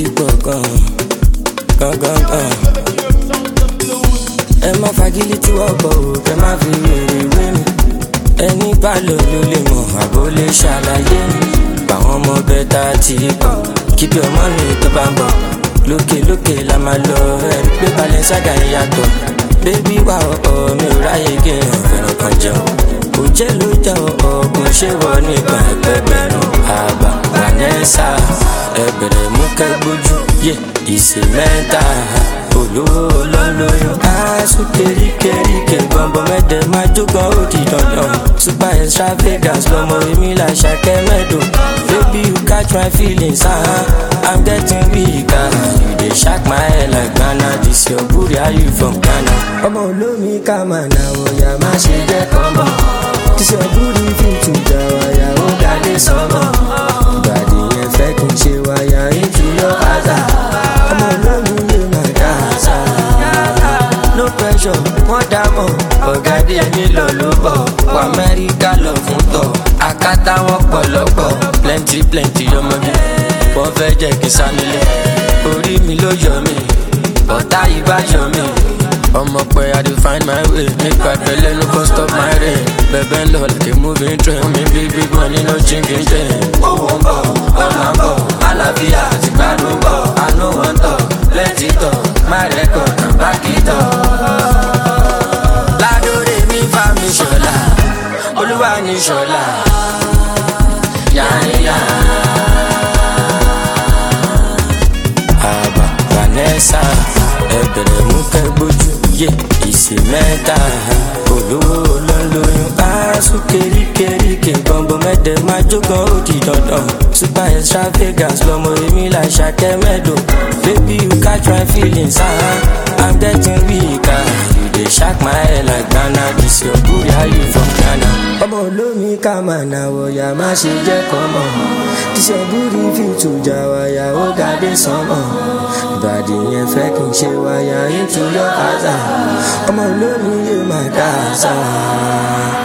pọ̀ gan. Ẹ má fagilé tí wọ́n bọ̀ ò kẹ́ má fi wèrè wé mi. Ẹni bá lò ló lè mọ̀ àbó lè ṣàlàyé mi. Báwọn ọmọ bẹ́ta ti pọ̀ keep your money tó bá ń bọ̀. Lókè la máa lọ ẹ̀rí pé Balenciaga ń yàtọ̀. Bébí wà ọ̀ọ́ mi ò ráyè kí n fẹ́ràn kan jẹun. Òjẹ́ ló jẹ́ ọ̀gbun ṣé wọ nígbà ẹgbẹ̀rún. Àbá Vanessa ẹbẹ̀rẹ̀ mú kẹ́gbójú yé ìṣe mẹ́ta. Olówó olólóyún aṣọ kéríkéríkè gbọ̀ngbọ̀n mẹ́tẹ̀ máa jógan ó di dandan. Super extravagance lọmọ èmi là ṣàkẹ́ mẹ́dọ̀. Baby you catch my feelings I'm getting weaker. You dey shock my head like Ghana. This your booty, how you from Ghana? Ọmọ olómi ká máa nà òyà má ṣe jẹ́ kọ́mọ̀. This your booty fit to jà wáyà ó dálé sọ́mọ̀. Ìbàdí yẹn fẹ́ kí n ṣe wáyà into your house. Ọmọ olómi lè máa dá àṣà. No pressure, wọ́n dá mọ̀. Ọ̀gá dé mi lọ ló bọ̀. Wọ Amẹ́ríkà lọ fún tọ̀. Àkátá wọn pọ̀lọ́pọ̀. Plenty ọmọge. Wọ́n fẹ́ jẹ́ kí n sá nílé. Orí mi ló yọ mí. Ọ̀tá yìí bá yọ mí. Ọmọ pẹ́ I dey find my way. Nípa ìpẹ́lẹ́ no come stop my rain. Bẹ̀bẹ̀ ń lọ like a moving train. Mi big money no chinking chain. Owó ń bọ̀, ọ̀nà ń bọ̀. Àlàáfíà àti gbádùn bọ̀. I no wan talk, plenty talk. My record na back it up. Ládòrè mi fa mi ṣọlá. Olúwa ní ṣọlá. Yáyá. Àbá Vanessa ẹbẹ̀rẹ̀ mú kẹ́gbójú yé ìṣe mẹ́ta. Olówó olólóyún aṣọ kéríkéríkè gbọ̀ngbọ̀n mẹ́tẹ̀ máa jógan ó di dandan. Super extravagance lọmọ èmi là ṣàkẹ́ mẹ́dọ̀. Baby you catch my feelings I'm getting weaker. You dey shock my head like Ghana. This your booty, how you from Ghana? Ọmọ olómi ká máa nà wọ̀yà má ṣe jẹ́ kọ́mọ̀. This your booty fit to jà wáyà ó dálé sọ́mọ̀. Ìbàdí yẹn fẹ́ kí n ṣe wáyà into your house. Ọmọ olómi lè máa dá àṣà.